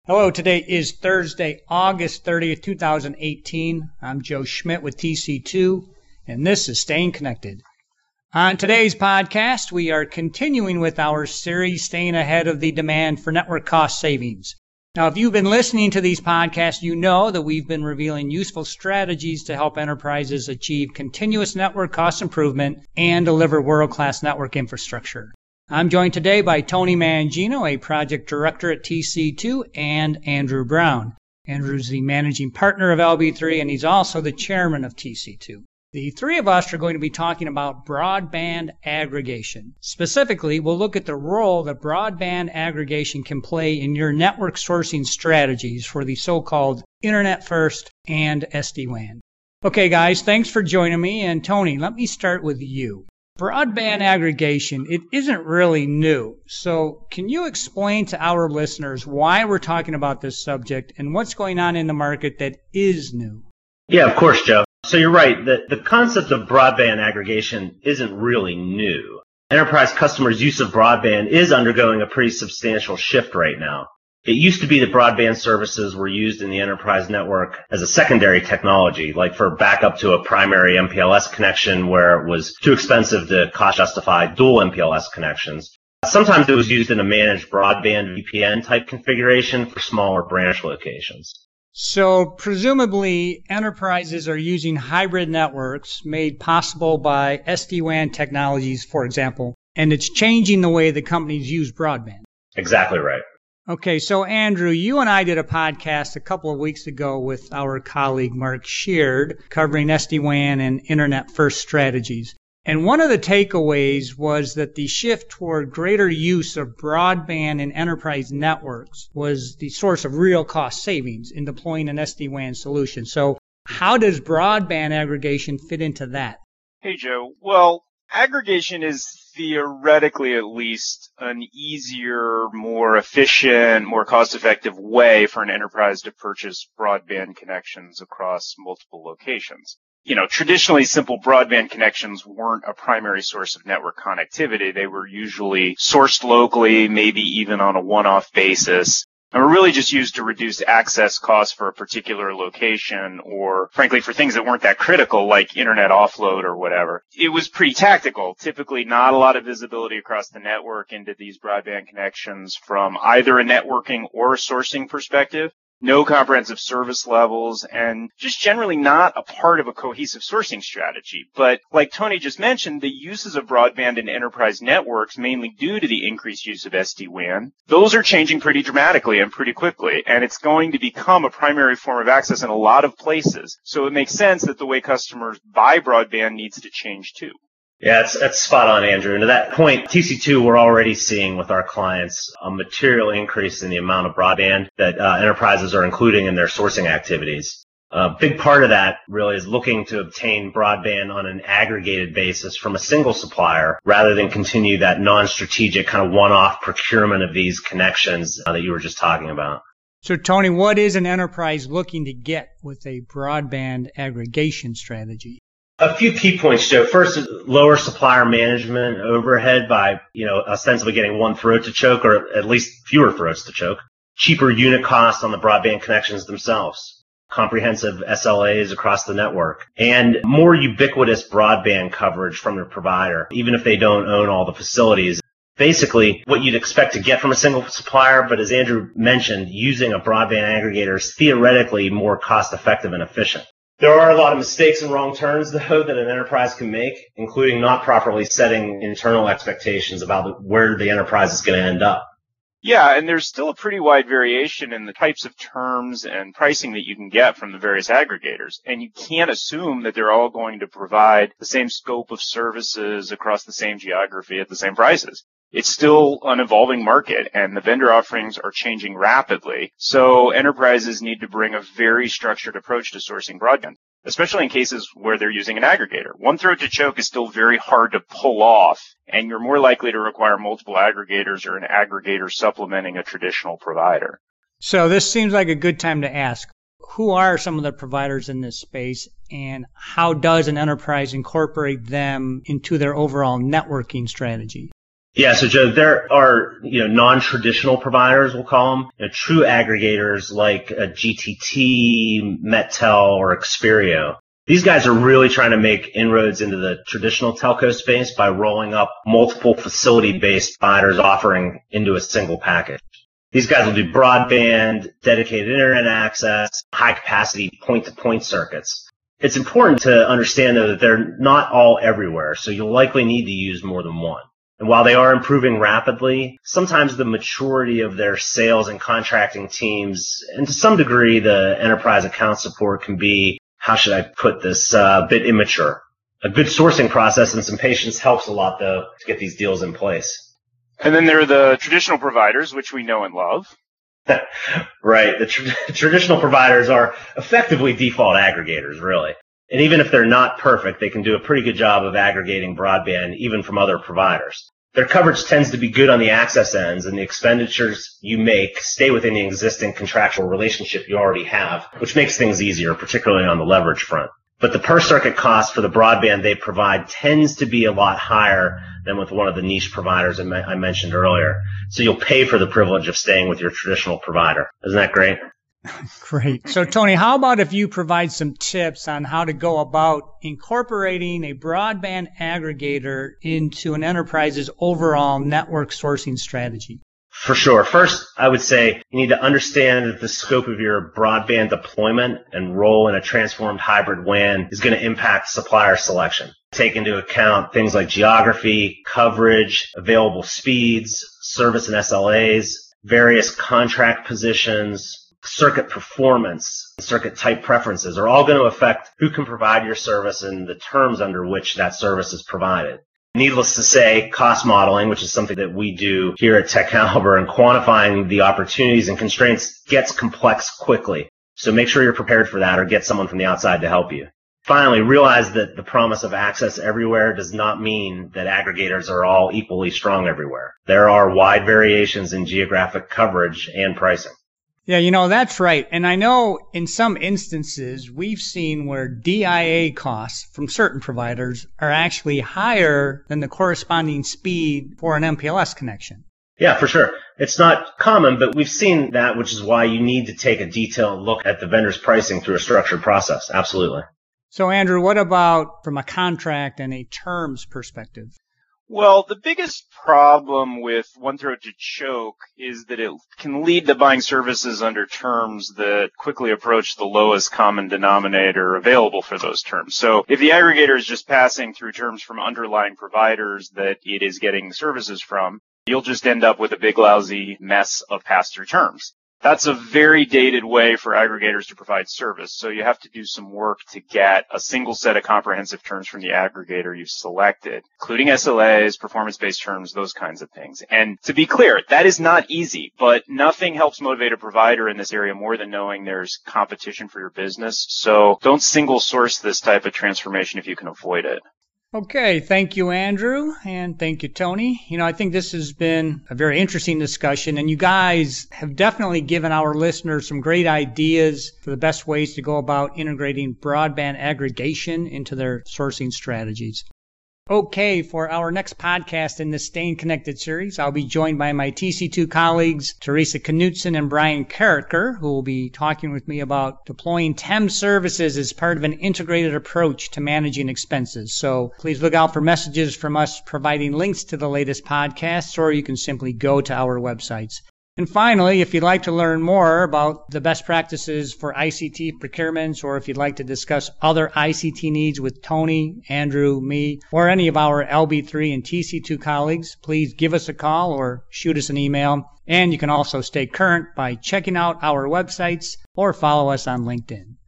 Hello, today is Thursday, August 30th, 2018. I'm Joe Schmidt with TC2, and this is Staying Connected. On today's podcast, we are continuing with our series, Staying Ahead of the Demand for Network Cost Savings. Now, if you've been listening to these podcasts, you know that we've been revealing useful strategies to help enterprises achieve continuous network cost improvement and deliver world-class network infrastructure. I'm joined today by Tony Mangino, a project director at TC2, and Andrew Brown. Andrew's the managing partner of LB3, and he's also the chairman of TC2. The three of us are going to be talking about broadband aggregation. Specifically, we'll look at the role that broadband aggregation can play in your network sourcing strategies for the so-called Internet First and SD-WAN. Okay, guys, thanks for joining me. And Tony, let me start with you. Broadband aggregation, it isn't really new. So can you explain to our listeners why we're talking about this subject and what's going on in the market that is new? Yeah, of course, Joe. So you're right. The concept of broadband aggregation isn't really new. Enterprise customers' use of broadband is undergoing a pretty substantial shift right now. It used to be that broadband services were used in the enterprise network as a secondary technology, like for backup to a primary MPLS connection where it was too expensive to cost justify dual MPLS connections. Sometimes it was used in a managed broadband VPN type configuration for smaller branch locations. So presumably enterprises are using hybrid networks made possible by SD-WAN technologies, for example, and it's changing the way the companies use broadband. Exactly right. Okay, so Andrew, you and I did a podcast a couple of weeks ago with our colleague Mark Sheard covering SD-WAN and Internet First strategies. And one of the takeaways was that the shift toward greater use of broadband in enterprise networks was the source of real cost savings in deploying an SD-WAN solution. So how does broadband aggregation fit into that? Hey, Joe. Well, aggregation is theoretically at least an easier, more efficient, more cost-effective way for an enterprise to purchase broadband connections across multiple locations. Traditionally simple broadband connections weren't a primary source of network connectivity. They were usually sourced locally, maybe even on a one-off basis. And were really just used to reduce access costs for a particular location or, frankly, for things that weren't that critical, like internet offload or whatever. It was pretty tactical. Typically not a lot of visibility across the network into these broadband connections from either a networking or a sourcing perspective. No comprehensive service levels, and just generally not a part of a cohesive sourcing strategy. But like Tony just mentioned, the uses of broadband in enterprise networks, mainly due to the increased use of SD-WAN, those are changing pretty dramatically and pretty quickly, and it's going to become a primary form of access in a lot of places. So it makes sense that the way customers buy broadband needs to change too. Yeah, that's spot on, Andrew. And to that point, TC2, we're already seeing with our clients a material increase in the amount of broadband that enterprises are including in their sourcing activities. A big part of that really is looking to obtain broadband on an aggregated basis from a single supplier rather than continue that non-strategic kind of one-off procurement of these connections that you were just talking about. So, Tony, what is an enterprise looking to get with a broadband aggregation strategy? A few key points, Joe. First is lower supplier management overhead by, ostensibly getting one throat to choke, or at least fewer throats to choke. Cheaper unit costs on the broadband connections themselves. Comprehensive SLAs across the network. And more ubiquitous broadband coverage from the provider, even if they don't own all the facilities. Basically, what you'd expect to get from a single supplier, but as Andrew mentioned, using a broadband aggregator is theoretically more cost-effective and efficient. There are a lot of mistakes and wrong turns, though, that an enterprise can make, including not properly setting internal expectations about where the enterprise is going to end up. Yeah, and there's still a pretty wide variation in the types of terms and pricing that you can get from the various aggregators. And you can't assume that they're all going to provide the same scope of services across the same geography at the same prices. It's still an evolving market, and the vendor offerings are changing rapidly. So enterprises need to bring a very structured approach to sourcing broadband, especially in cases where they're using an aggregator. One throat to choke is still very hard to pull off, and you're more likely to require multiple aggregators or an aggregator supplementing a traditional provider. So this seems like a good time to ask, who are some of the providers in this space, and how does an enterprise incorporate them into their overall networking strategy? Yeah, so Joe, there are, non-traditional providers, we'll call them, true aggregators like a GTT, Mettel, or Xperio. These guys are really trying to make inroads into the traditional telco space by rolling up multiple facility-based providers offering into a single package. These guys will do broadband, dedicated internet access, high-capacity point-to-point circuits. It's important to understand, though, that they're not all everywhere, so you'll likely need to use more than one. And while they are improving rapidly, sometimes the maturity of their sales and contracting teams, and to some degree the enterprise account support can be, how should I put this, a bit immature. A good sourcing process and some patience helps a lot, though, to get these deals in place. And then there are the traditional providers, which we know and love. Right. The traditional providers are effectively default aggregators, really. And even if they're not perfect, they can do a pretty good job of aggregating broadband even from other providers. Their coverage tends to be good on the access ends, and the expenditures you make stay within the existing contractual relationship you already have, which makes things easier, particularly on the leverage front. But the per circuit cost for the broadband they provide tends to be a lot higher than with one of the niche providers I mentioned earlier. So you'll pay for the privilege of staying with your traditional provider. Isn't that great? Great. So, Tony, how about if you provide some tips on how to go about incorporating a broadband aggregator into an enterprise's overall network sourcing strategy? For sure. First, I would say you need to understand the scope of your broadband deployment and role in a transformed hybrid WAN is going to impact supplier selection. Take into account things like geography, coverage, available speeds, service and SLAs, various contract positions, circuit performance, circuit type preferences are all going to affect who can provide your service and the terms under which that service is provided. Needless to say, cost modeling, which is something that we do here at TechCaliber, and quantifying the opportunities and constraints gets complex quickly. So make sure you're prepared for that or get someone from the outside to help you. Finally, realize that the promise of access everywhere does not mean that aggregators are all equally strong everywhere. There are wide variations in geographic coverage and pricing. Yeah, that's right. And I know in some instances we've seen where DIA costs from certain providers are actually higher than the corresponding speed for an MPLS connection. Yeah, for sure. It's not common, but we've seen that, which is why you need to take a detailed look at the vendor's pricing through a structured process. Absolutely. So, Andrew, what about from a contract and a terms perspective? Well, the biggest problem with one throat to choke is that it can lead to buying services under terms that quickly approach the lowest common denominator available for those terms. So if the aggregator is just passing through terms from underlying providers that it is getting services from, you'll just end up with a big lousy mess of pass-through terms. That's a very dated way for aggregators to provide service. So you have to do some work to get a single set of comprehensive terms from the aggregator you've selected, including SLAs, performance-based terms, those kinds of things. And to be clear, that is not easy, but nothing helps motivate a provider in this area more than knowing there's competition for your business. So don't single source this type of transformation if you can avoid it. Okay, thank you, Andrew, and thank you, Tony. I think this has been a very interesting discussion, and you guys have definitely given our listeners some great ideas for the best ways to go about integrating broadband aggregation into their sourcing strategies. Okay, for our next podcast in this Staying Connected series, I'll be joined by my TC2 colleagues, Teresa Knutson and Brian Carricker, who will be talking with me about deploying TEM services as part of an integrated approach to managing expenses. So please look out for messages from us providing links to the latest podcasts, or you can simply go to our websites. And finally, if you'd like to learn more about the best practices for ICT procurements, or if you'd like to discuss other ICT needs with Tony, Andrew, me, or any of our LB3 and TC2 colleagues, please give us a call or shoot us an email. And you can also stay current by checking out our websites or follow us on LinkedIn.